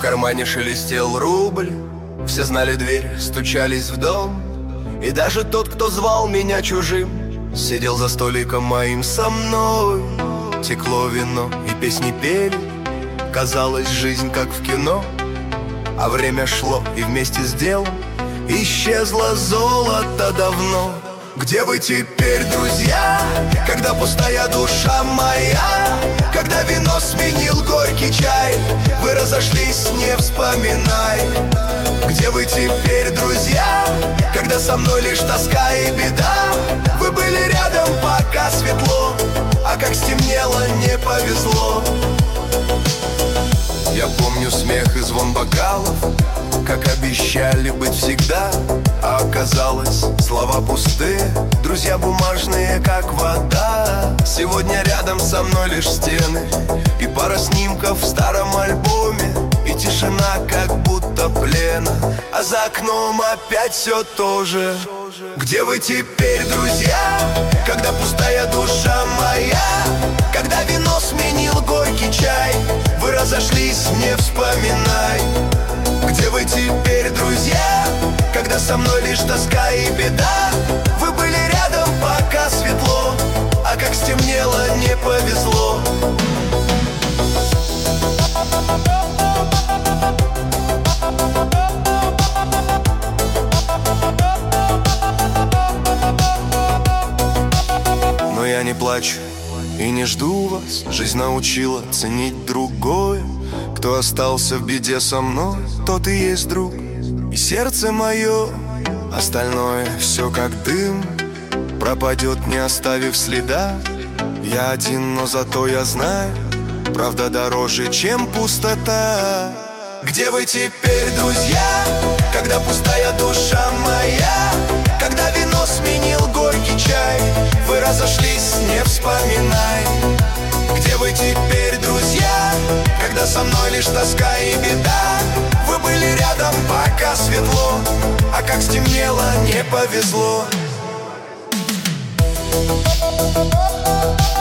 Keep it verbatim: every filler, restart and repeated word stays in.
кармане шелестел рубль, все знали дверь, стучались в дом. И даже тот, кто звал меня чужим, сидел за столиком моим со мной. Текло вино и песни пели, казалось, жизнь как в кино. А время шло, и вместе с делом исчезло золото давно. Где вы теперь, друзья, когда пустая душа моя? Когда вино сменил горький чай, вы разошлись, не вспоминай. Где вы теперь, друзья, когда со мной лишь тоска и беда? Вы были рядом, пока светло, а как стемнело, не повезло. Я помню смех и звон бокалов, как обещали быть всегда, а оказалось, слова пустые, друзья бумажные, как вода. Сегодня рядом со мной лишь стены и пара снимков в старом альбоме, и тишина, как будто плена, а за окном опять все то же. Где вы теперь, друзья, когда пустая душа моя? Когда вино сменил горький чай, вы разошлись, не вспоминай. Где вы теперь, друзья, когда со мной лишь тоска и беда? Вы были рядом, пока светло, а как стемнело, не повезло. Но я не плачу и не жду вас. Жизнь научила ценить другое. Кто остался в беде со мной, тот и есть друг. И сердце мое, остальное все как дым, пропадет, не оставив следа. Я один, но зато я знаю, правда дороже, чем пустота. Где вы теперь, друзья, когда пустая душа моя? Когда вино сменил горький чай, вы разошлись, не вспоминай. Где вы теперь, друзья, когда со мной лишь тоска и беда? Вы были рядом, пока светло, а как стемнело, не повезло.